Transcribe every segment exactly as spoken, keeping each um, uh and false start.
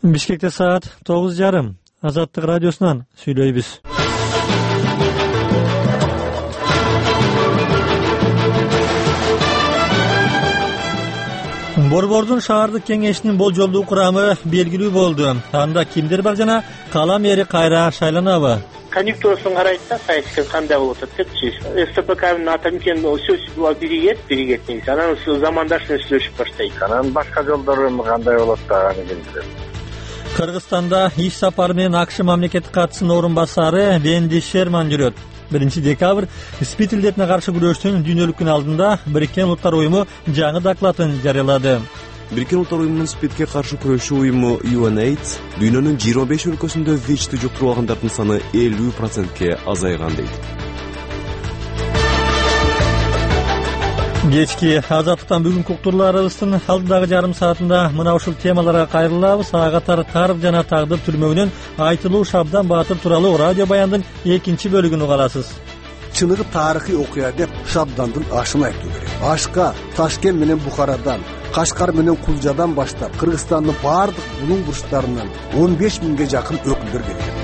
Бишкекте саат тогуз жарым. Азаттык радиосунан сүйлөйбүз. Борбордун шаардык кеңешинин болжолдуу курамы белгилүү болду. Анда кимдер бар жана кала мэри кайра шайланабы? Конъюнктурасын карайт да, саясий кандай болуп атат депчи. СТПКнын атамекен сөз биригет, биригет дейт. Анан замандашын сүйлөшүп баштайт. Анан башка жолдору кандай болот да аны билдирет. Кыргызстанда иш сапары менен АКШ мамлекеттик катчысынын орун басары Венди Шерман жүрөт. биринчи декабрь СПИД илдетине каршы күрөштүн дүйнөлүк күнү алдында Бириккен Улуттар уюму жаңы докладын жарыялады. Бириккен Улуттар уюмунун СПИДке каршы күрөшүү уюму UNAIDS дүйнөнүн жыйырма беш өлкөсүндө ВИЧти жуктуруп алгандардын саны элүү процентке азайган дейт. Кечки азаттыктан бүгүнкү уктурларыбыздын алдыдагы жарым саатында мына ушул темаларга кайрылабыз. Агатар тарых жана тагдыр түрмөгүнөн айтылуу Шабдан Баатыр тууралуу радио баяндын экинчи бөлүгүн угаласыз. Чыныгы тарыхый окуя деп Шабдандын ашын айтуу керек. Ашка, Ташкент менен Бухарадан, Кашкар менен Кулжадан баштап Кыргызстандын баардык булуң бурчтарынан он беш миңге жакын өкүлдөр келген.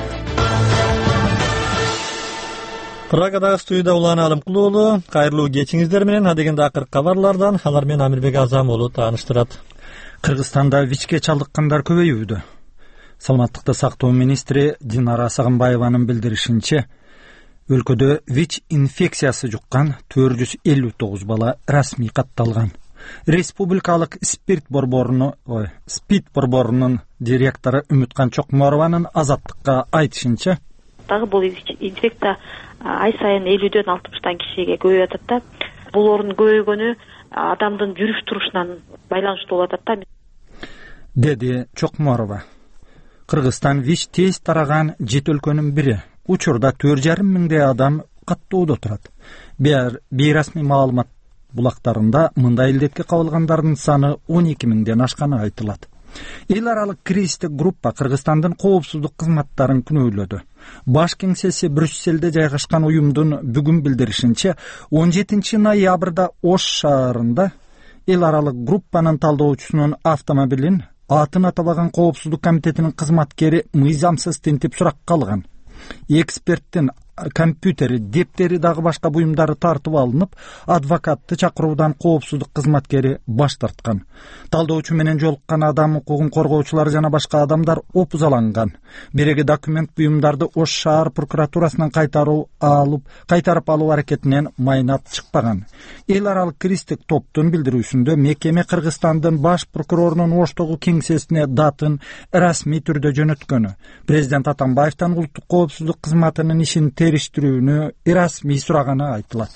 Прагадагы студияда Улан Алымкулуу уулу, кайрылуу кечиңиздер менен адегенде акыркы кабарлардан алар менен Амирбек Азам уулу тааныштырат. Кыргызстанда ВИЧке чалдыккандар көбөйүүдө. Саламаттыкты сактоо министри Динара Сагынбаеванын билдиришинче, өлкөдө ВИЧ инфекциясы жуккан төрт жүз элүү тогуз бала расмий катталган. Республикалык спирт борборунун, ой, СПИД борборунун директору Үмүткан Чокморованын Азаттыкка айтышынча, дагы бул инфекция ай сайын элүүдөн алтымыштан кишиге көбөйүп атат да. Бул орун көбөйгөнү адамдын жүрүш турушунан байланыштуу болуп атат да, деди Чокморова. Кыргызстан ВИЧ тез тараган жети өлкөнүн бири. Учурда төрт жарым миңдей адам каттоодо турат. Бейрасмий маалымат булактарында мындай илдетке кабылгандардын саны он эки миңден ашканы айтылат. Эл аралык кризистик группа Кыргызстандын коопсуздук кызматтарын күнөөлөдү. Баш кеңсеси Брюсселде жайгашкан уюмдун бүгүн билдиришинче, он жетинчи ноябрда Ош шаарында эл аралык группанын талдоочусунун автомобилин атын атабаган коопсуздук комитетинин кызматкери мыйзамсыз тинтип суракка алган. Эксперттин компьютери, дептери дагы башка буюмдары тартып алынып, адвокатты чакыруудан коопсуздук кызматкери баш тарткан. Талдоочу менен жолуккан адам укугун коргоочулар жана башка адамдар опузаланган. Биреги документ буюмдарды Ош шаар прокуратурасынан кайтаруу алып, кайтарып алуу аракетинен майнап чыкпаган. Эл аралык кристик топтун билдирүүсүндө мекеме Кыргызстандын баш прокурорунун Оштогу кеңсесине датын расмий түрдө жөнөткөнү, президент Атамбаевдин улуттук коопсуздук кызматынын ишин териштирүүнү расмий сураганы айтылат.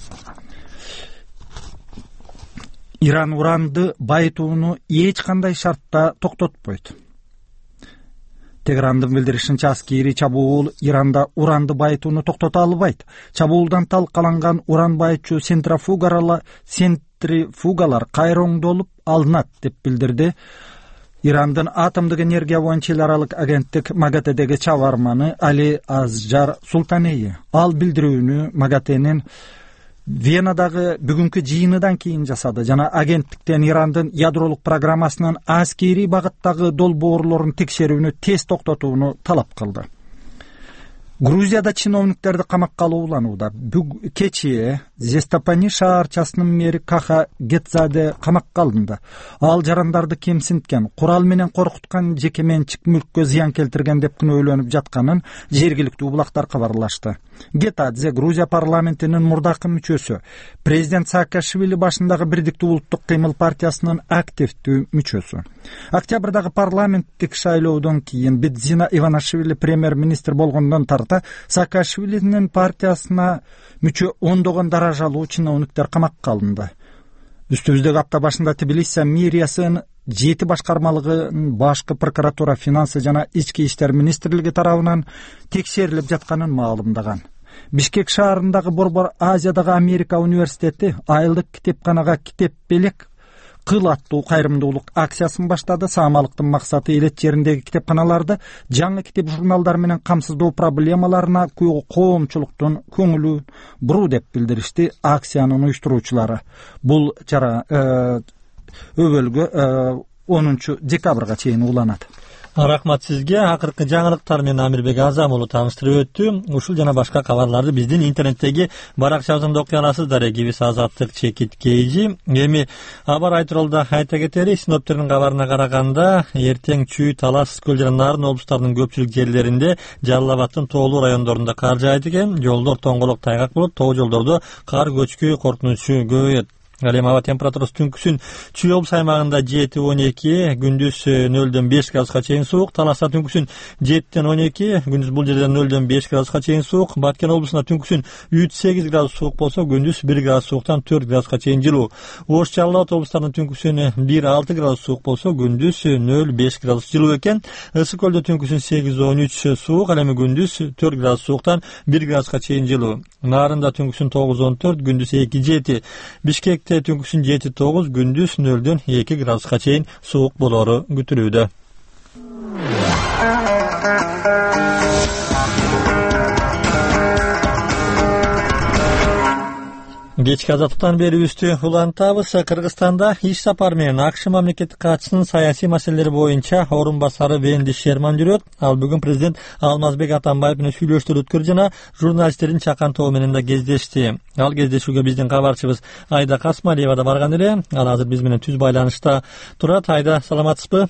Иран уранды байытууну эч кандай шартта токтотпойт. Теграндын билдиришинче, аскери чабуул Иранда уранды байытууну токтото албайт. Чабуулдан талкаланган уран байытчу центрифугалар центрифугалар кайра оңдолуп алынат деп билдирди Ирандын атомдук энергия боюнча эл аралык агенттик МАГАТЭдеги чабарманы Али Азжар Султанеи. Ал билдирүүнү МАГАТЭнин Венадагы бүгүнкү жыйынынан кийин жасады жана агенттиктен Ирандын ядролук программасынын аскери багыттагы долбоорлорун текшерүүнү тез токтотууну талап кылды. Грузияда чиновниктерди камакка алуу уланууда. Кечээ Зестапани шаарчасынын мэри Каха Гетзаде камакка алынды. Ал жарандарды кемсинткен, курал менен коркуткан, жеке менчик мүлккө зыян келтирген деп күнөөлөнүп жатканын жергиликтүү булактар кабарлашты. Гетадзе Грузия парламентинин мурдакы мүчөсү, президент Саакашвили башындагы Бирдиктүү улуттук кыймыл партиясынын активдүү мүчөсү. Октябрдагы парламенттик шайлоодон кийин Бедзина Иванашвили премьер-министр болгондон тарта Саакашвилинин партиясына мүчө ондогон даражалуу чиновниктер камакка алынды. Үстүбүздөгү апта башында Тбилиси мэриясынын жети башкармалыгынын башкы прокуратура, финансы жана ички иштер министрлиги тарабынан текшерилип жатканын маалымдаган. Бишкек шаарындагы Борбор Азиядагы Америка университети айылдык китепканага китеп белек кыл аттуу кайрымдуулук акциясын баштады. Саамалыктын максаты элет жериндеги китепканаларды жаңы китеп журналдар менен камсыздоо проблемаларына коомчулуктун көңүлүн буруу деп билдиришти акциянын уюштуруучулары. Бул чара өбөлгө онунчу декабрга чейин уланат. Рахмат сизге. Акыркы жаңылыктар менен Амирбек Азам уулу тааныштырып өттү. Ушул жана башка кабарларды биздин интернеттеги баракчабызда окуй аласыздар. Кибис Азаттык чекит кейжи. Эми абар айтыролда айта кетели, синоптиктердин кабарына караганда эртең Чүй, Талас, Көл жана Нарын облустарынын көпчүлүк жерлеринде Жалал Абаддын тоолуу райондорунда кар жаайт экен. Жолдор тоңголок тайгак болот. Тоо жолдордо кар көчкү коркунучу көбөйөт. Ал эми аба температурасы түнкүсүн Чүй облус аймагында жети он эки, күндүз нөлдөн беш градуска чейин суук. Таласта түнкүсүн жетиден он эки, күндүз бул жерде нөлдөн беш градуска чейин суук. Баткен облусунда түнкүсүн үч сегиз градус суук болсо, күндүз бир градус сууктан төрт градуска чейин жылуу. Ош, Жалал Абад облустарынын түнкүсүн бир алты градус суук болсо, күндүз нөл беш градус жылуу экен. Ысык көлдө түнкүсүн сегиз он үч суук, ал эми күндүз төрт градус сууктан бир градуска чейин жылуу. Нарында түнкүсүн тогуз он төрт, күндүз эки жети. Бишкекте түнкүсүн жети тогуз, күндүз нөлдөн эки градуска чейин суук болору күтүлүүдө. Кечки азаттыктан берүүбүздү улантабыз. Кыргызстанда иш сапары менен АКШ мамлекеттик катчысынын саясий маселелер боюнча орун басары Венди Шерман жүрөт. Ал бүгүн президент Алмазбек Атамбаев менен сүйлөштүрүү өткөрдү жана журналисттердин чакан тобу менен да кездешти. Ал кездешүүгө биздин кабарчыбыз Айда Касмалиева да барган эле. Ал азыр биз менен түз байланышта турат. Айда, саламатсызбы?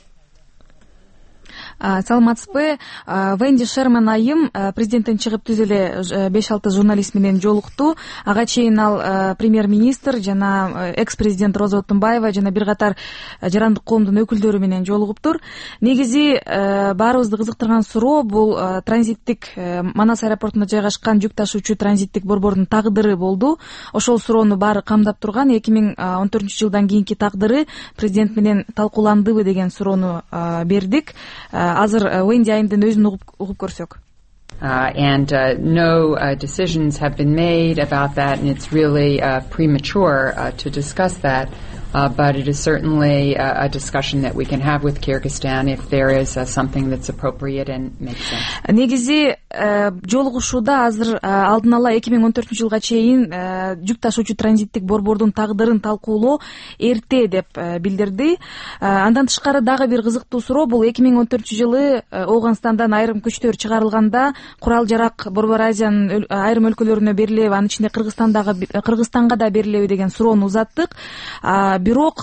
Саламатсызбы. Венди Шерман айым президенттен чыгып түз эле беш алты журналист менен жолукту. Ага чейин ал премьер-министр жана экс-президент Роза Отунбаева жана бир катар жарандык коомдун өкүлдөрү менен жолугуптур. Негизи баарыбызды кызыктырган суроо бул транзиттик Манас аэропортунда жайгашкан жүк ташуучу транзиттик борбордун тагдыры болду. Ошол суроону баары камдап турган. эки миң он төртүнчү жылдан кийинки тагдыры президент менен талкууландыбы деген суроону бердик. Азыр Венди айымдын өзүн угуп көрсөк. Uh, and uh, no uh, decisions have been made about that, and it's really uh, premature uh, to discuss that. Uh, but it is certainly uh, a discussion that we can have with Kyrgyzstan if there is uh, something that's appropriate and makes sense. Негизи жолугушууда азыр алдын ала эки миң он төртүнчү жылга чейин жүк ташуучу транзиттик борбордун тагдырын талкуулоо эрте деп билдирди. Андан тышкары дагы бир кызыктуу суроо бул эки миң он төртүнчү жылы Ооганстандан айрым күчтөр чыгарылганда курал жарак Борбор Азиянын айрым өлкөлөрүнө берилеби, анын ичинде Кыргызстандагы Кыргызстанга да берилеби деген суроону узаттык. Бирок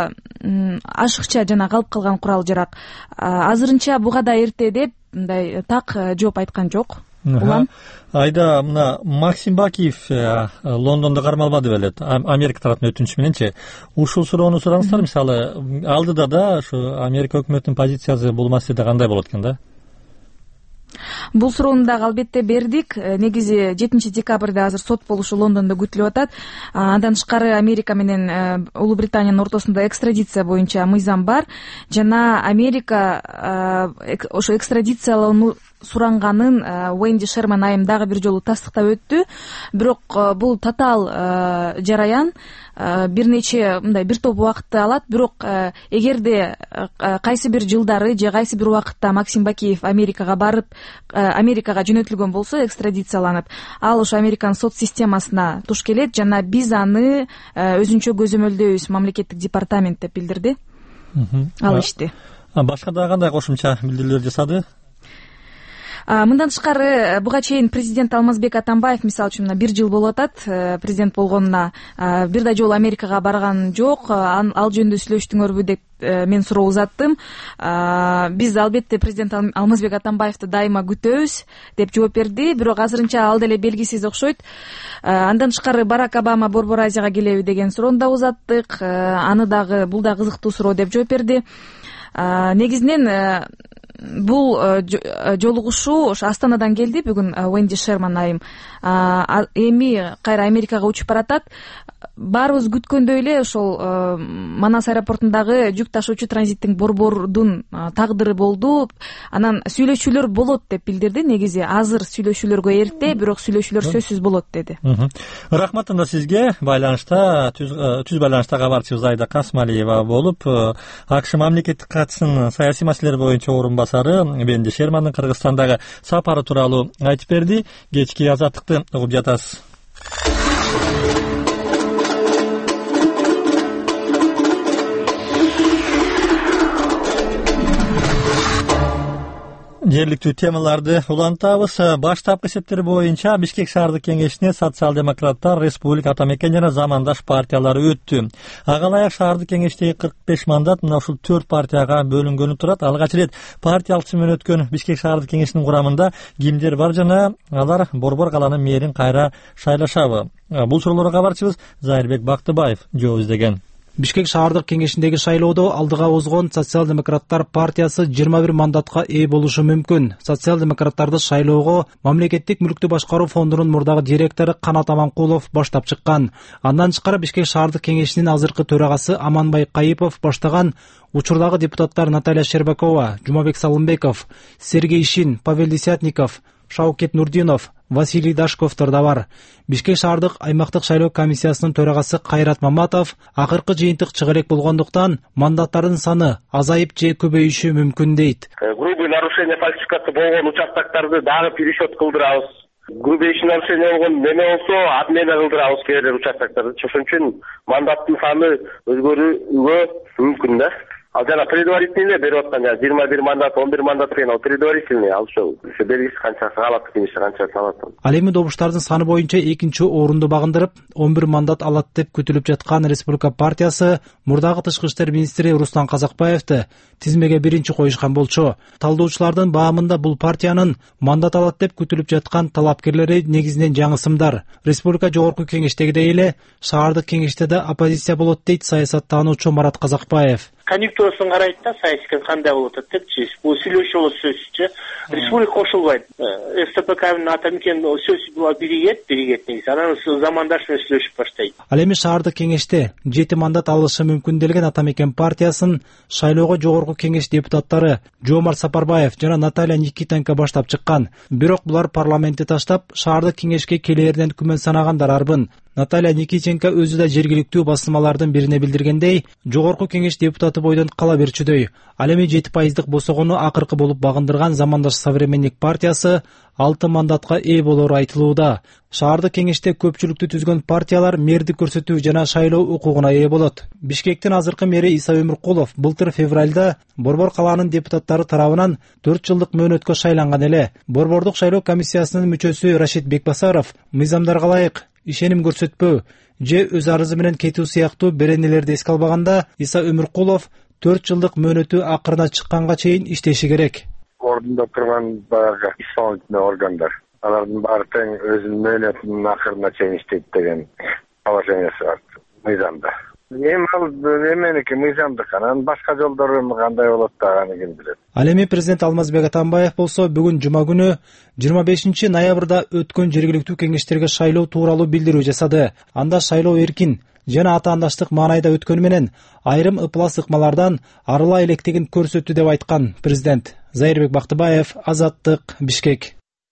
ашыкча жана калып калган курал жарак азырынча буга да эрте деп мындай так жооп айткан жок. Улам Айда, мына Максим Бакиев Лондондо кармалбады беле, Америка тарапынан өтүнүч мененчи. Ушул суроону сураңыздар, мисалы, алдыда да ушу Америка өкмөтүнүн позициясы бул маселеде кандай болот экен да? Бул суроону дагы албетте бердик. Негизи жетинчи декабрда азыр сот болушу Лондондо күтүлүп атат. Андан тышкары Америка менен Улуу Британиянын ортосунда экстрадиция боюнча мыйзам бар жана Америка ошо экстрадициялоону суранганын Венди Шерман айым дагы бир жолу тастыктап өттү. Бирок бул татаал жараян, бир нече мындай бир топ убакытты алат. Бирок эгерде кайсы бир жылдары же кайсы бир убакытта Максим Бакиев Америкага барып, Америкага жөнөтүлгөн болсо, экстрадицияланып, ал ошо Американын сот системасына туш келет жана биз аны өзүнчө көзөмөлдөйбүз, мамлекеттик департамент деп билдирди. Ал ишти. Башка дагы кандай кошумча билдирүүлөр жасады? Мындан тышкары буга чейин президент Алмазбек Атамбаев мисалы үчүн мына бир жыл болуп атат президент болгонуна, бир да жолу Америкага барган жок. Ал жөнүндө сүйлөштүңөрбү деп мен суроо узаттым. Биз албетте президент Алмазбек Атамбаевди дайыма күтөбүз деп жооп берди, бирок азырынча ал деле белгисиз окшойт. Андан тышкары Барак Обама Борбор Азияга келеби деген суроону да узаттык. Аны дагы бул да кызыктуу суроо деп жооп берди. Негизинен бул жолугушуу ошо Астанадан келди бүгүн Венди Шерман айым. Эми кайра Америкага учуп баратат. Баарыбыз күткөндөй эле ошол Манас аэропортундагы жүк ташуучу транзиттик борбордун тагдыры болду. Анан сүйлөшүүлөр болот деп билдирди. Негизи азыр сүйлөшүүлөргө эрте, бирок сүйлөшүүлөр сөзсүз болот деди. Рахмат анда сизге. Байланышта түз байланышта кабарчыбыз Айда Касмалиева болуп, АКШ мамлекеттик катчысынын саясий маселелер боюнча орун басары Венди Шермандын Кыргызстандагы сапары тууралуу айтып берди. Кечки азаттыкты угуп жатасыз. Жергиликтүү темаларды улантабыз. Баштапкы эсептер боюнча Бишкек шаардык кеңешине социал-демократтар, республика ата мекен жана замандаш партиялары өттү. Ага ылайык шаардык кеңештеги кырк беш мандат мына ушул төрт партияга бөлүнгөнү турат. Алгач ирет партия алчысы менен өткөн Бишкек шаардык кеңешинин курамында кимдер бар жана алар Борбор калаанын мэрин кайра шайлашабы? Бул суроолорго кабарчыбыз Зайырбек Бактыбаев жооп издеген. Бишкек шаардык кеңешиндеги шайлоодо алдыга озгон социал-демократтар партиясы жыйырма бир мандатка ээ болушу мүмкүн. Социал-демократтарды шайлоого мамлекеттик мүлктү башкаруу фондунун мурдагы директору Канат Аманкулов баштап чыккан. Андан тышкары Бишкек шаардык кеңешинин азыркы төрагасы Аманбай Кайыпов баштаган учурдагы депутаттар Наталья Щербакова, Жумабек Салымбеков, Сергей Шин, Павел Десятников, Шаукет Нурдинов, Василий Дашковдор да бар. Бишкек шаардык аймактык шайлоо комиссиясынын төрагасы Кайрат Маматов акыркы жыйынтык чыга элек болгондуктан мандаттардын саны азайып же көбөйүшү мүмкүн дейт. Грубый нарушение фальсификаты болгон участактарды дагы пересчет кылдырабыз. Грубейший нарушение болгон неме болсо отмена кылдырабыз кээ бир участактарды. Ошон үчүн мандаттын саны өзгөрүүгө мүмкүн да. Ал жана предварительный берип аткан жана жыйырма бир мандат, он бир мандат деген ал предварительный, ал ошо белгисиз канчасы калат, кимиси канчасы алат. Ал эми добуштардын саны боюнча экинчи орунду багындырып, он бир мандат алат деп күтүлүп жаткан Республика партиясы мурдагы тышкы иштер министри Руслан Казакбаевди тизмеге биринчи коюшкан болчу. Талдоочулардын баамында бул партиянын мандат алат деп күтүлүп жаткан талапкерлери негизинен жаңы сымдар. Республика жогорку кеңештегидей эле шаардык кеңеште да оппозиция болот дейт саясаттануучу Марат Казакбаев. Конъюнктурасын карайт да, саясий кандай болуп атат депчи. Бул сүйлөшүү болот сөзсүзчү. Республика кошулбайт. СТПКнын ата мекен сөзсүз була биригет, биригет негизи. Анан замандаш менен сүйлөшүп баштайт. Ал эми шаардык кеңеште жети мандат алышы мүмкүн делген ата мекен партиясын шайлоого жогорку кеңеш депутаттары Жомарт Сапарбаев жана Наталья Никитенко баштап чыккан. Бирок булар парламентти таштап, шаардык кеңешке келээринен күмөн санагандар арбын. Наталья Никитенко өзү да жергиликтүү басылмалардын бирине билдиргендей, жогорку кеңеш депутаты бойдон кала берчүдөй. Ал эми жети пайыздык босогону акыркы болуп багындырган Замандаш Современник партиясы алты мандатка ээ болору айтылууда. Шаардык кеңеште көпчүлүктү түзгөн партиялар мэрди көрсөтүү жана шайлоо укугуна ээ болот. Бишкектин азыркы мэри Иса Өмүркулов былтыр февралда Борбор калаанын депутаттары тарабынан төрт жылдык мөөнөткө шайланган эле. Борбордук шайлоо комиссиясынын мүчөсү Рашид Бекбасаров мыйзамдарга ылайык ишеним көрсөтпөө же өз арызы менен кетүү сыяктуу беренелерди эске албаганда, Иса Өмүркулов төрт жылдык мөөнөтү акырына чыкканга чейин иштеши керек. Ордунда турган баягы исполнительный органдар, алардын баары тең өзүнүн мөөнөтүнүн акырына чейин иштейт деген положениясы бар мыйзамда. Эми ал эменики мыйзамдык, анан башка жолдору кандай болот да аны ким билет. Ал эми президент Алмазбек Атамбаев болсо бүгүн жума күнү жыйырма бешинчи ноябрда өткөн жергиликтүү кеңештерге шайлоо тууралуу билдирүү жасады. Анда шайлоо эркин жана атаандаштык маанайда өткөнү менен айрым ыплас ыкмалардан арыла электигин көрсөттү деп айткан президент. Зайырбек Бактыбаев, Азаттык, Бишкек.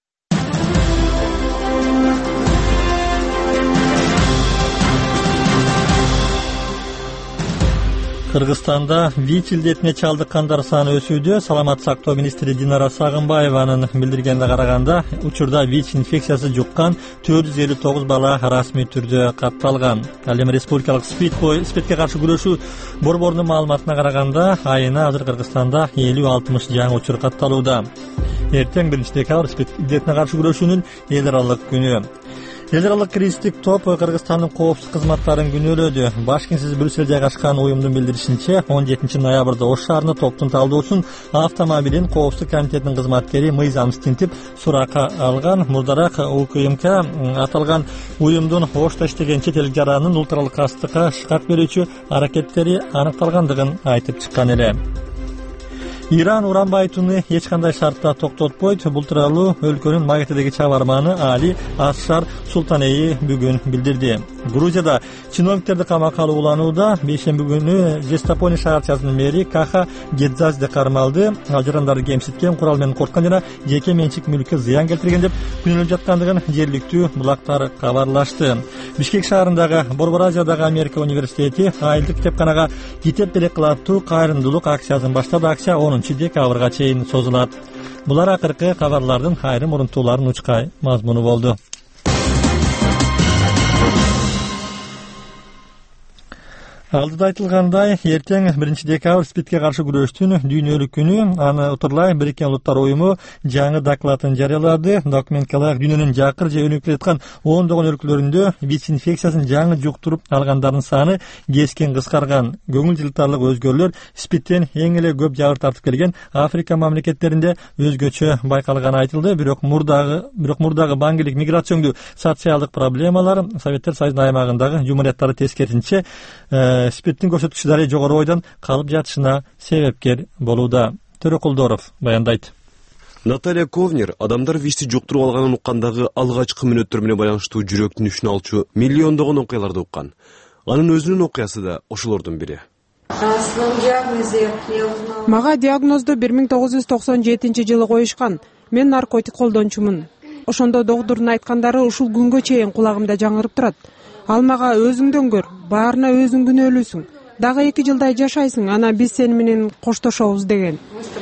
Кыргызстанда ВИЧ илдетине чалдыккандар саны өсүүдө. Саламаттык сактоо министри Динара Сагынбаеванын билдиргенине караганда, учурда ВИЧ инфекциясы жуккан төрт жүз элүү тогуз бала расмий түрдө катталган. Ал эми республикалык СПИД СПИДке каршы күрөшүү борборунун маалыматына караганда, айына азыр Кыргызстанда элүү алтымыш жаңы учур катталууда. Эртең биринчи декабрь СПИД илдетине каршы күрөшүүнүн эл аралык күнү. Эл аралык кризистик топ Кыргызстандын коопсуздук кызматтарын күнөөлөдү. Башкентсиз Брюссель жайгашкан уюмдун билдиришинче, он жетинчи ноябрда Ош шаарында топтун талдоосун автомобилин коопсуздук комитетинин кызматкери мыйзам тинтип суракка алган. Мурдараак УКМК аталган уюмдун Ошто иштеген чет элдик жаранын ультралык астыкка шыкак берүүчү аракеттери аныкталгандыгын айтып чыккан эле. Иран уран байытууну эч кандай шартта токтотпойт. Бул тууралуу өлкөнүн Магатедеги чабарманы Али Асшар Султанеи бүгүн билдирди. Грузияда чиновниктерди камакка алууланууда. Бейшемби күнү Жестапони шаарчасынын мэри Каха Гедзазде кармалды. Ал жарандарды кемситкен, курал менен коркуткан жана жеке менчик мүлккө зыян келтирген деп күнөөлөп жаткандыгын жергиликтүү булактар кабарлашты. Бишкек шаарындагы Борбор Азиядагы Америка университети айылдык китепканага китеп белек кылаттуу кайрымдуулук акциясын баштады. Акция онунчу декабрга чейин созулат. Булар акыркы кабарлардын айрым урунтууларын учкай мазмуну болду. Алдыда айтылгандай, эртең биринчи декабрь спидке каршы күрөштүн дүйнөлүк күнү. Аны утурлай Бириккен Улуттар уюму жаңы докладын жарыялады. Документке ылайык дүйнөнүн жакыр же өнүкүп жаткан ондогон өлкөлөрүндө ВИЧ инфекциясын жаңы жуктуруп алгандардын саны кескен кыскарган. Көңүл жылтарлык өзгөрүүлөр спидтен эң эле көп жабыр тартып келген Африка мамлекеттеринде өзгөчө байкалганы айтылды. Бирок мурдагы бирок мурдагы баңгилик, миграциялык, социалдык проблемалар Советтер Союзунун аймагындагы жумурияттары тескерисинче спидтин көрсөткүчү дали жогору бойдон калып жатышына себепкер болууда. Төрөкулдоров баяндайт. Наталья Ковнер адамдар ВИЧти жуктуруп алганын уккандагы алгачкы мүнөттөр менен байланыштуу жүрөктүн ишин алчу миллиондогон окуяларды уккан. Анын өзүнүн окуясы да ошолордун бири. Мага диагнозду бир миң тогуз жүз токсон жетинчи жылы коюшкан. Мен наркотик колдончумун. Ошондо доктурдун айткандары ушул күнгө чейин кулагымда жаңырып турат. Ал мага өзүңдөн көр, баарына өзүң күнөөлүүсүң. Дагы эки жылдай жашайсың, анан биз сени менен коштошобуз деген.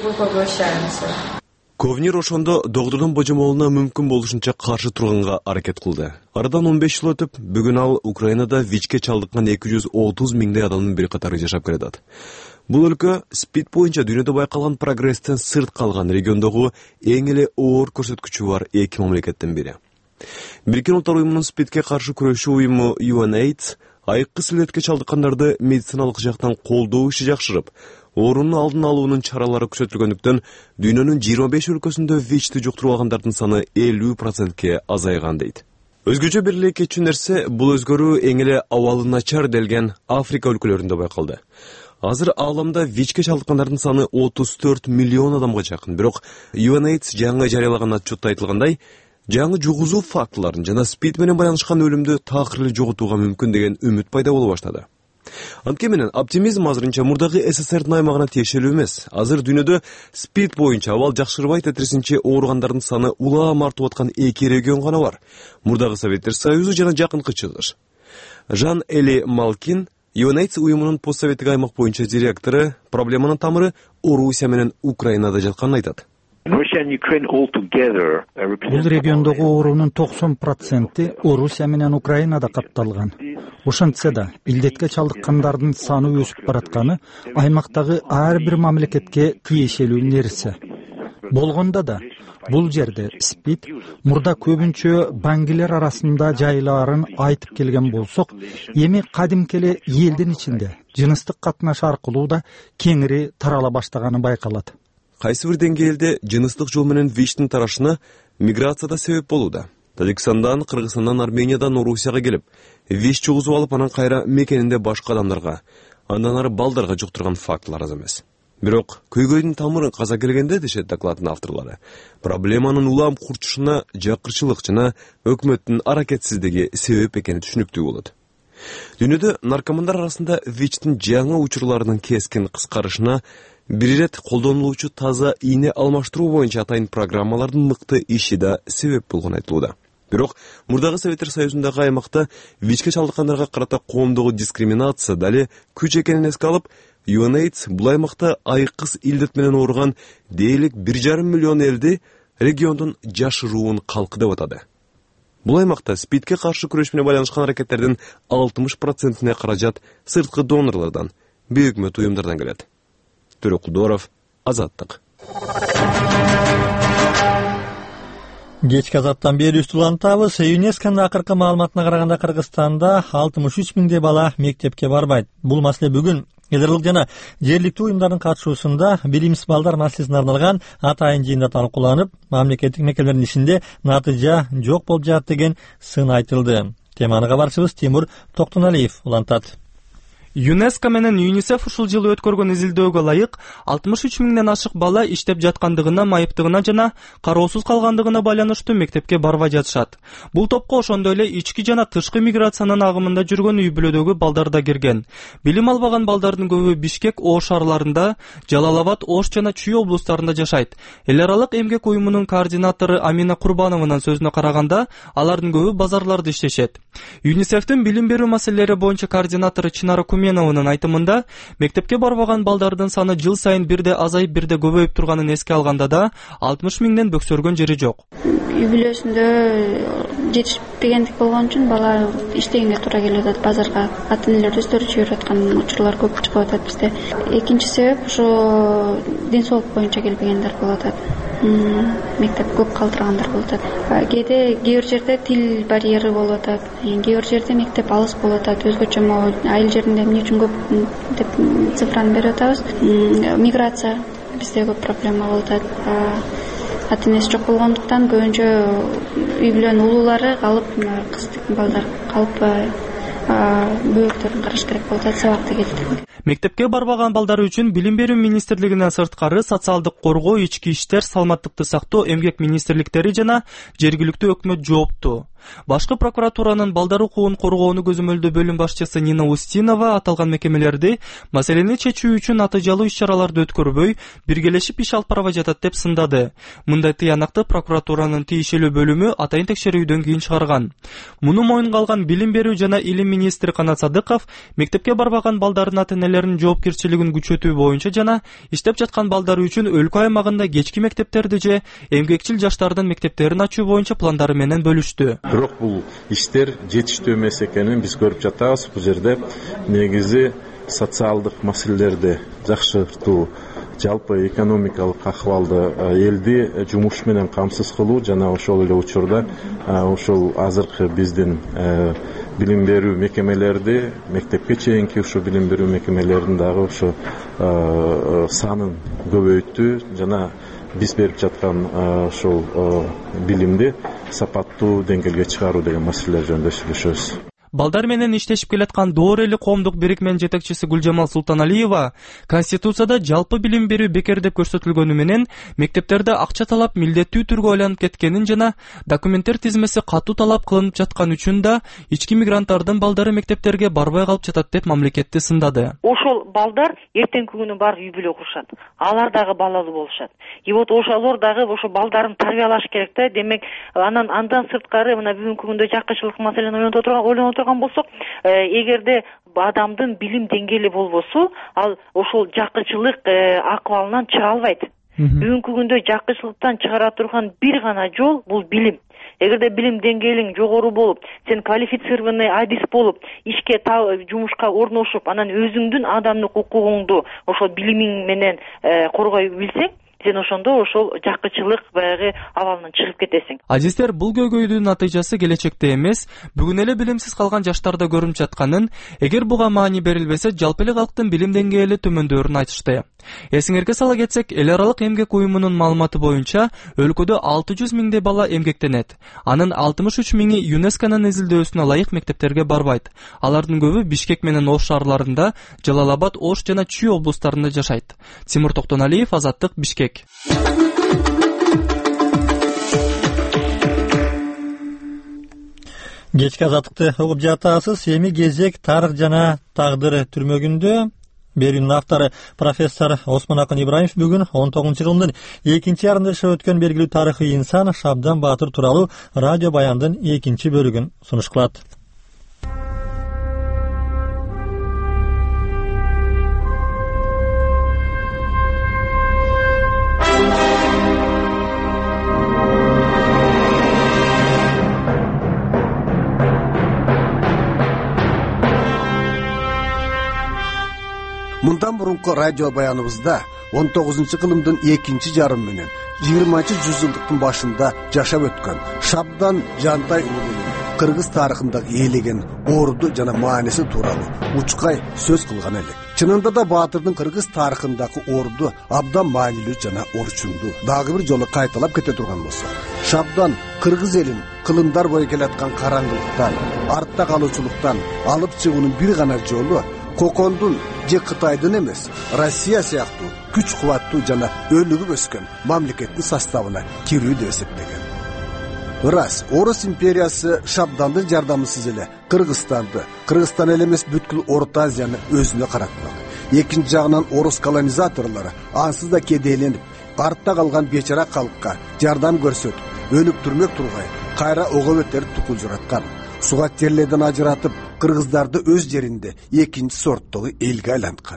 Ковнер ошондо доктурдун божомолуна мүмкүн болушунча каршы турганга аракет кылды. Арадан он беш жыл өтүп, бүгүн ал Украинада ВИЧке чалдыккан эки жүз отуз миңдей адамдын бир катары жашап келатат. Бул өлкө спид боюнча дүйнөдө байкалган прогресстен сырт калган региондогу эң эле оор көрсөткүчү бар эки мамлекеттин бири. Бириккен Улуттар уюмунун спидке каршы күрөшүү уюму ю эн эйдс айыккы силетке чалдыккандарды медициналык жактан колдоо иши жакшырып, оорунун алдын алуунун чаралары күчөтүлгөндүктөн дүйнөнүн жыйырма беш өлкөсүндө ВИЧти жуктуруп алгандардын саны элүү процентке азайган дейт. Өзгөчө бир эле кетчү нерсе, бул өзгөрүү эң эле абалы начар делген Африка өлкөлөрүндө байкалды. Азыр ааламда ВИЧке чалдыккандардын саны отуз төрт миллион адамга жакын. Бирок ю эн эйдс жаңы жарыялаган отчетто айтылгандай, жаңы жугузуу фактыларын жана спид менен байланышкан өлүмдү такыр эле жоготууга мүмкүн деген үмүт пайда боло баштады. Анткени менен оптимизм азырынча мурдагы СССРдин аймагына тиешелүү эмес. Азыр дүйнөдө спид боюнча абал жакшырбай тетрисинче ооругандардын саны улам артып аткан эки регион гана бар. Мурдагы Советтер Союзу жана жакынкы чыгыш. Жан Эли Малкин, ю эн эйдс уюмунун постсоветтик аймак боюнча директору, проблеманын тамыры Орусия менен Украинада жатканын айтат. Бул региондогу оорунун токсон проценти Орусия менен Украинада капталган. Ошентсе да, илдетке чалдыккандардын саны өсүп баратканы аймактагы ар бир мамлекетке тиешелүү нерсе. Болгондо да, бул жерде спид мурда көбүнчө баңгилер арасында жайылаарын айтып келген болсок, эми кадимки эле элдин ичинде жыныстык катнаш аркылуу да кеңири тарала баштаганы байкалат. Кайсы бир деңгээлде жыныстык жол менен ВИЧтин тарашына миграцияда себеп болууда. Тажикстандан, Кыргызстандан, Армениядан Орусияга келип, ВИЧ жугузуп алып анан кайра мекенинде башка адамдарга, андан ары балдарга жуктурган фактылар аз эмес. Бирок көйгөйдүн тамырын каза келгенде дешет докладдын авторлору, проблеманын улам курчушуна жакырчылык жана өкмөттүн аракетсиздиги себеп экени түшүнүктүү болот. Дүйнөдө наркомандар арасында ВИЧтин жаңы учурларынын кескин кыскарышына бир ирет колдонулуучу таза ийне алмаштыруу боюнча атайын программалардын мыкты иши да себеп болгон айтылууда. Бирок мурдагы Советтер Союзундагы аймакта ВИЧке чалдыккандарга карата коомдогу дискриминация дали күч экенин эске алып, ю эн эйдс бул аймакта айыккыс илдет менен ооруган дээрлик бир жарым миллион элди региондун жашыруун калкы деп атады. Бул аймакта спидке каршы күрөш менен байланышкан аракеттердин алтымыш процентине каражат сырткы донорлордон, бейөкмөт уюмдардан келет. Төрөкулдоров, Азаттык. Кечки Азаттан бери улантабыз. ЮНЕСКОнун акыркы маалыматына караганда Кыргызстанда алтымыш үч миңдей бала мектепке барбайт. Бул маселе бүгүн Эдерлик жана жергиликтүү уюмдардын катышуусунда билимсиз балдар маселесине арналган атайын жыйында талкууланып, мамлекеттик мекемелердин ишинде натыйжа жок болуп жатат деген сын айтылды. Теманы кабарчыбыз Тимур Токтоналиев улантат. ЮНЕСКО менен ЮНИСЕФ ушул жылы өткөргөн изилдөөгө ылайык алтымыш үч миңден ашык бала иштеп жаткандыгына, майыптыгына жана кароосуз калгандыгына байланыштуу мектепке барбай жатышат. Бул топко ошондой эле ички жана тышкы миграциянын агымында жүргөн үй бүлөдөгү балдар да кирген. Билим албаган балдардын көбү Бишкек, Ош шаарларында, Жалал-Абад, Ош жана Чүй облустарында жашайт. Эл аралык эмгек уюмунун координатору Амина Курбанованын сөзүнө караганда, алардын көбү базарларда иштешет. ЮНИСЕФтин билим берүү маселелери боюнча координатору Чинара Менованын айтымында, мектепке барбаган балдардын саны жыл сайын бирде азайып, бирде көбөйүп турганын эске алганда да алтымыш миңден бөксөргөн жери жок. үй бүлөсүндө жетишпегендик болгон үчүн бала иштегенге туура келип атат базарга. Ата энелер өздөрү жиберип аткан учурлар көп чыгып атат бизде. Экинчи себеп ошо ден соолук боюнча келбегендер болуп атат. Мектеп көп калтыргандар болуп атат. Кээде кээ бир жерде тил барьери болуп атат. Кээ бир жерде мектеп алыс болуп атат. Өзгөчө могу айыл жеринде эмне үчүн көп деп цифраны берип атабыз. Миграция бизде көп проблема болуп атат. Ата энеси жок болгондуктан көбүнчө үй бүлөнүн улуулары калып, кыздык балдар калып бөбөктөрүн караш керек болуп атат, сабакта кетип. Мектепке барбаган балдар үчүн Билим берүү министрлигинен сырткары социалдык коргоо, ички иштер, саламаттыкты сактоо, эмгек министрликтери жана жергиликтүү өкмөт жооптуу. Башкы прокуратуранын балдар укугун коргоону көзөмөлдөө бөлүм башчысы Нина Устинова аталган мекемелерди маселени чечүү үчүн натыйжалуу иш-чараларды өткөрбөй, биргелешип иш алып барбай жатат деп сындады. Мындай тыянакты прокуратуранын тиешелүү бөлүмү атайын текшерүүдөн кийин чыгарган. Муну моюнга алган Билим берүү жана илим министри Канат Садыков мектепке барбаган балдардын ата энелеринин жоопкерчилигин күчөтүү боюнча жана иштеп жаткан балдар үчүн өлкө аймагында кечки мектептерди же эмгекчил жаштардын мектептерин ачуу боюнча пландары менен бөлүштү. Бирок бул иштер жетиштүү эмес экенин биз көрүп жатабыз. Бул жерде негизи социалдык маселелерди жакшыртуу, жалпы экономикалык акыбалды, элди жумуш менен камсыз кылуу жана ошол эле учурда ошол азыркы биздин билим берүү мекемелерди, мектепке чейинки ошо билим берүү мекемелерин дагы ошо санын көбөйтүү жана биз берип жаткан ошол билимди сапаттуу деңгээлге чыгаруу деген маселелер жөнүндө сүйлөшөбүз. Балдар менен иштешип келаткан Доор эли коомдук бирикменин жетекчиси Гүлжамал Султаналиева Конституцияда жалпы билим берүү бекер деп көрсөтүлгөнү менен мектептерде акча талап милдеттүү түргө айланып кеткенин жана документтер тизмеси катуу талап кылынып жаткан үчүн да ички мигранттардын балдары мектептерге барбай калып жатат деп мамлекетти сындады. Ошол балдар эртеңки күнү барып үй бүлө курушат. Алар дагы балалуу болушат. И вот ошолор дагы ошо балдарын тарбиялаш керек да. Демек, анан андан сырткары мына бүгүнкү күндө жакынчылык маселени ойлонуп турган болсок, эгерде адамдын билим деңгээли болбосо, ал ошол жакынчылык акыбалынан чыга албайт. Бүгүнкү күндө жакынчылыктан чыгара турган бир гана жол бул билим. Эгерде билим деңгээлиң жогору болуп, сен квалифицированный адис болуп, ишке жумушка орношуп, анан өзүңдүн адамдык укугуңду ошол билимиң менен коргой билсең, сен ошондо ошол жакынчылык баягы абалынан чыгып кетесиң. Азиздер, бул көйгөйдүн натыйжасы келечекте эмес, бүгүн эле билимсиз калган жаштарда көрүнүп жатканын, эгер буга маани берилбесе, жалпы эле калктын билим деңгээли төмөндөөрүн айтышты. Эсиңерге сала кетсек, эл аралык эмгек уюмунун маалыматы боюнча, өлкөдө алты жүз миңдей бала эмгектенет. Анын алтымыш үч миңи ЮНЕСКОнун изилдөөсүнө ылайык мектептерге барбайт. Алардын көбү Бишкек менен Ош шаарларында, Жалал-Абад, Ош жана Чүй облустарында жашайт. Тимур Токтоналиев, Азаттык, Бишкек. Кечки Азаттыкты угуп жатасыз. Эми кезек тарых жана тагдыр түрмөгүндө. Берүүнүн автору профессор Осмон Акын Ибраимов бүгүн он тогузунчу жылдын экинчи ярымында жашап өткөн белгилүү тарыхый инсан Шабдан Баатыр тууралуу радио баяндын экинчи бөлүгүн сунуш кылат. Мындан мурунку радио баяныбызда он тогузунчу кылымдын экинчи жарым менен жыйырманчы жүз жылдыктын башында жашап өткөн Шабдан Жантай уулунун кыргыз тарыхындагы ээлеген орду жана мааниси тууралуу учкай сөз кылган элек. Чынында да Баатырдын кыргыз тарыхындагы орду абдан маанилүү жана орчундуу. Дагы бир жолу кайталап кете турган болсо, Шабдан кыргыз элин кылымдар бою келаткан караңгылыктан, артта калуучулуктан алып чыгуунун бир гана жолу Кокондун же Кытайдын эмес, Россия сыяктуу күч кубаттуу жана өлүгүп өскөн мамлекеттин составына кирүү деп эсептеген. Рас, Орус империясы Шабдандын жардамысыз эле Кыргызстанды, Кыргызстан эле эмес бүткүл Орто Азияны өзүнө каратмак. Экинчи жагынан орус колонизаторлору ансыз да кедейленип, артта калган бечара калкка жардам көрсөтүп, өлүктүрмөк тургай кайра ого бетер тукулжураткан. Сугат жерлерден ажыратып, кыргыздарды өз жеринде экинчи сорттогу элге айланткан.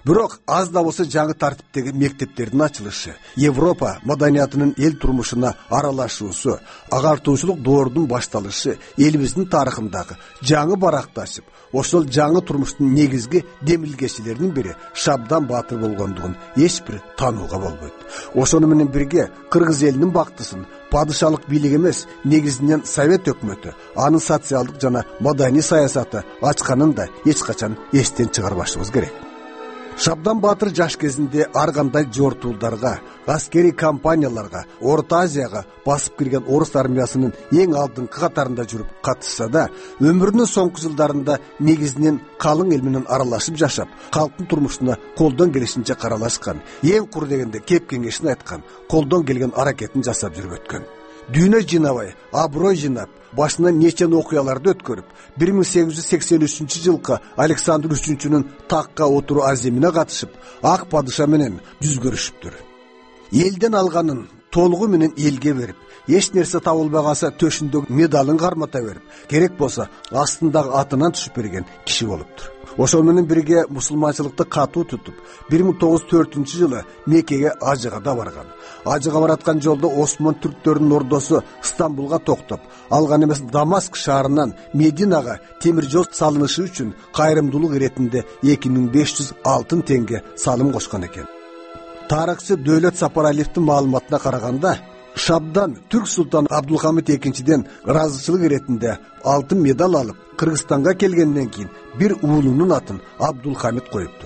Бирок аз да болсо жаңы тартиптеги мектептердин ачылышы, Европа маданиятынын эл турмушуна аралашуусу, агартуучулук доордун башталышы элибиздин тарыхындагы жаңы баракташып, ошол жаңы турмуштун негизги демилгечилеринин бири Шабдан Баатыр болгондугун эч бир таанууга болбойт. Ошону менен бирге кыргыз элинин бактысын падышалык бийлик эмес, негизинен Совет өкмөтү анын социалдык жана маданий саясаты ачканын да эч качан эстен чыгарбашыбыз керек. Шабдан Баатыр жаш кезинде ар кандай жортуулдарга, аскерий кампанияларга, Орто Азияга басып кирген орус армиясынын эң алдыңкы катарында жүрүп катышса да, өмүрүнүн соңку жылдарында негизинен калың эл менен аралашып жашап, калктын турмушуна колдон келишинче каралашкан, эң кур дегенде кеп кеңешин айткан, колдон келген аракетин жасап жүрүп өткөн. Дүйнө жыйнабай, аброй жыйнап, башынан нечен окуяларды өткөрүп, бир миң сегиз жүз сексен үчүнчү жылкы Александр үчүнчүнүн такка отуруу аземине катышып, ак падыша менен жүз көрүшүптүр. Элден алганын толугу менен элге берип, эч нерсе табылбаганса төшүндөгү медалын кармата берип, керек болсо астындагы атынан түшүп берген киши болуптур. Ошол менен бирге мусулманчылыкты катуу тутуп, бир миң тогуз жүз төртүнчү жылы Меккеге ажыга да барган. Ажыга бараткан жолдо Осман түрктөрүнүн ордосу Стамбулга токтоп, алган эмес Дамаск шаарынан Мединага темир жол салынышы үчүн кайрымдуулук иретинде эки миң беш жүз алтын теңге салым кошкон экен. Тарыхчы Дөөлөт Сапаралиевдин маалыматына караганда, Шабдан Түрк султаны Абдулхамид экинчиден ыраазычылык иретинде алтын медаль алып, Кыргызстанга келгенден кийин бир уулунун атын Абдулхамид коюптур.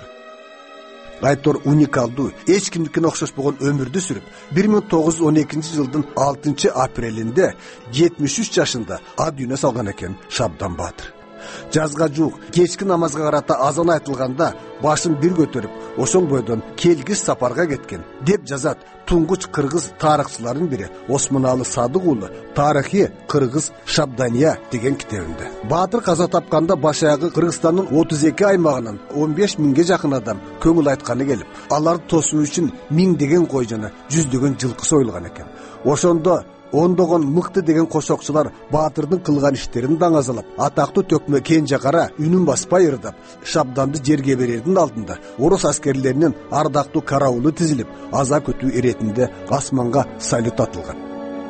Айтор уникалдуу, эч кимдикине окшошпогон өмүрдү сүрүп, бир миң тогуз жүз он экинчи жылдын алтынчы апрелинде жетимиш үч жашында а дүйнө салган экен Шабдан Баатыр. Жазга жуук кечки намазга карата азан айтылганда башын бир көтөрүп, ошол бойдон келгис сапарга кеткен деп жазат туңгуч кыргыз тарыхчыларынын бири Осмоналы Садык уулу Тарыхи Кыргыз Шабдания деген китебинде. Баатыр каза тапканда баш аягы Кыргызстандын отуз эки аймагынан он беш миңге жакын адам көңүл айтканы келип, аларды тосуу үчүн миңдеген кой жана жүздөгөн жылкы союлган экен. Ошондо ондогон мыкты деген кошокчулар Баатырдын кылган иштерин даңазалап, атактуу төкмө Кенже Кара үнүн баспай ырдап, Шабданды жерге берердин алдында орус аскерлеринин ардактуу караулу тизилип, аза күтүү иретинде асманга салют атылган.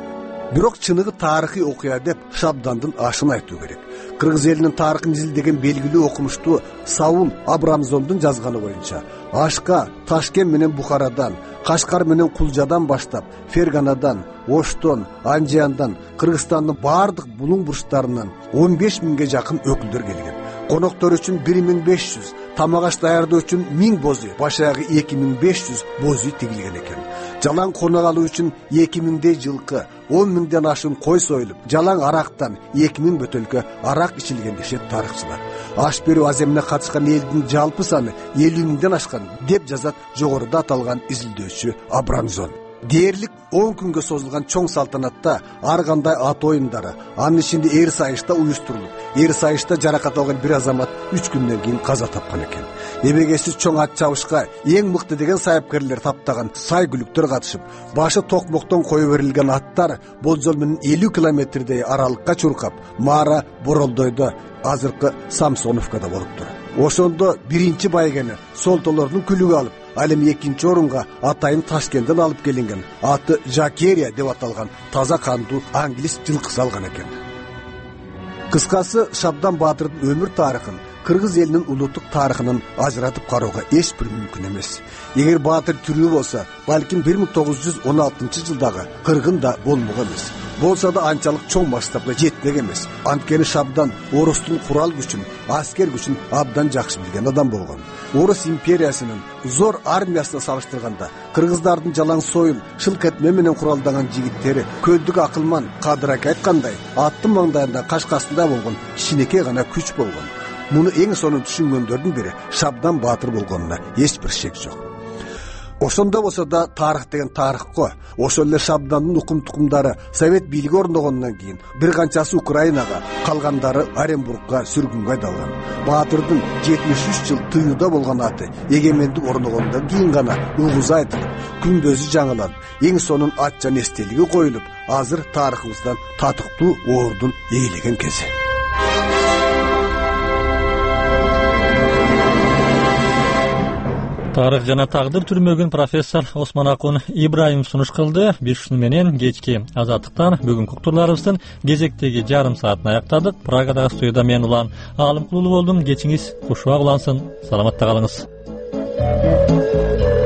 Бирок чыныгы тарыхый окуя деп Шабдандын ашын айтуу керек. Кыргыз элинин тарыхын изилдеген белгилүү окумуштуу Саул Абрамзондун жазганы боюнча, Ашка, Ташкент менен Бухарадан, Кашкар менен Кулжадан баштап, Ферганадан, Оштон, Анжияндан, Кыргызстандын бардык булуң бурчтарынан он беш миңге жакын өкүлдөр келген. Коноктор үчүн бир миң беш жүз, тамак аш даярдоо үчүн миң боз үй, баш аягы эки миң беш жүз боз үй тигилген экен. Жалаң конок алуу үчүн эки миңдей жылкы, он миңден ашын кой союлуп, жалаң арактан эки миң бөтөлкө арак ичилген дешет тарыхчылар. Аш берүү аземине катышкан элдин жалпы саны элүү миңден ашкан деп жазат жогоруда аталган изилдөөчү Абрамзон. Дээрлик он күнгө созулган чоң салтанатта ар кандай ат оюндары, анын ичинде эр сайышта уюштурулуп, эр сайышта жаракат алган бир азамат үч күндөн кийин каза тапкан экен. Эбегесиз чоң ат чабышка эң мыкты деген сайыпкерлер таптаган сай күлүктөр катышып, башы токмоктон кое берилген аттар болжол менен элүү километрдей аралыкка чуркап, Мара Боролдойдо, азыркы Самсоновкада болуптур. Ошондо биринчи байгени солтолордун күлүгү алып, ал эми экинчи орунга атайын Ташкенттен алып келинген аты Жакерия деп аталган таза кандуу англис жылкысы алган экен. Кыскасы, Шабдан Баатырдын өмүр тарыхын кыргыз элинин улуттук тарыхынан ажыратып кароого эч бир мүмкүн эмес. Эгер Баатыр тирүү болсо, балким бир миң тогуз жүз он алтынчы жылдагы кыргын да болмок эмес. Болсо да анчалык чоң масштабка жетпек эмес. Анткени Шабдан орустун курал күчүн, аскер күчүн абдан жакшы билген адам болгон. Орус империясынын зор армиясына салыштырганда, кыргыздардын жалаң союл, шылк этме менен куралданган жигиттери көздүк акылман Кадырак айткандай, аттын маңдайында кашкасында болгон кичинекей гана күч болгон. Муну эң сонун түшүнгөндөрдүн бири Шабдан Баатыр болгонуна эч бир шек жок. Ошондо болсо да тарых деген тарыхко, ошол эле Шабдандын укум тукумдары Совет бийлиги орногондон кийин бир канчасы Украинага, калгандары Оренбургга сүргүнгө айдалган. Баатырдын жетимиш үч жыл тыюуда болгон аты эгемендик орногондон кийин гана угуза айтылып, күндөзү жаңыланып, эң сонун атчан эстелиги коюлуп, азыр тарыхыбыздан татыктуу ордун ээлеген кези. Тарых жана тагдыр түрмөгүн профессор Осмон Акун Ибраимов сунуш кылды. Биз ушуну менен кечки Азаттыктан бүгүнкү уктурларыбыздын кезектеги жарым саатын аяктадык. Прагадагы студияда мен Улан Алымкулуу болдум. Кечиңиз кушуак улансын. Саламатта калыңыз.